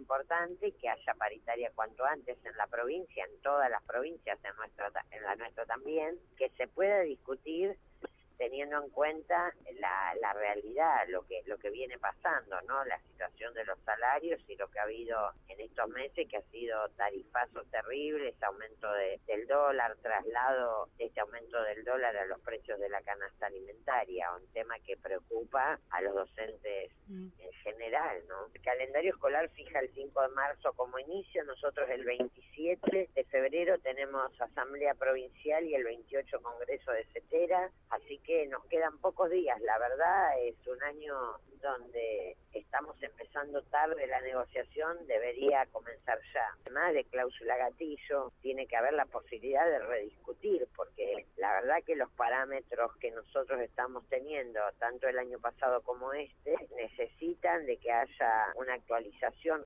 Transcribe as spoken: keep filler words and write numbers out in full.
importante que haya paritaria cuanto antes en la provincia, en todas las provincias, en, nuestra, en la nuestra también, que se pueda discutir teniendo en cuenta la, la realidad, lo que lo que viene pasando, ¿no? La situación de los salarios y lo que ha habido en estos meses, que ha sido tarifazos terribles, aumento de, del dólar, traslado de este aumento del dólar a los precios de la canasta alimentaria, un tema que preocupa a los docentes mm. en general, ¿no? El calendario escolar fija el cinco de marzo como inicio, nosotros el veintisiete de febrero tenemos asamblea provincial y el veintiocho congreso de CETERA, así que que nos quedan pocos días. La verdad es un año donde estamos empezando tarde la negociación, debería comenzar ya. Además de cláusula gatillo, tiene que haber la posibilidad de rediscutir, porque la verdad que los parámetros que nosotros estamos teniendo, tanto el año pasado como este, necesitan de que haya una actualización